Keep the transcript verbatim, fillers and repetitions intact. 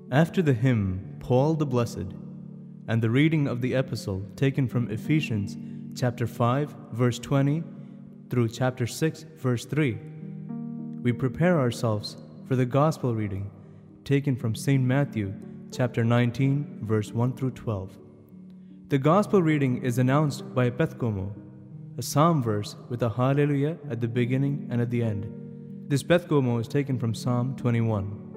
After the hymn, Paul the Blessed, and the reading of the epistle taken from Ephesians chapter five, verse twenty, through chapter six, verse three, we prepare ourselves for the gospel reading taken from Saint Matthew chapter nineteen, verse one through twelve. The gospel reading is announced by a Bethgomo, a psalm verse with a hallelujah at the beginning and at the end. This Bethgomo is taken from Psalm twenty-one.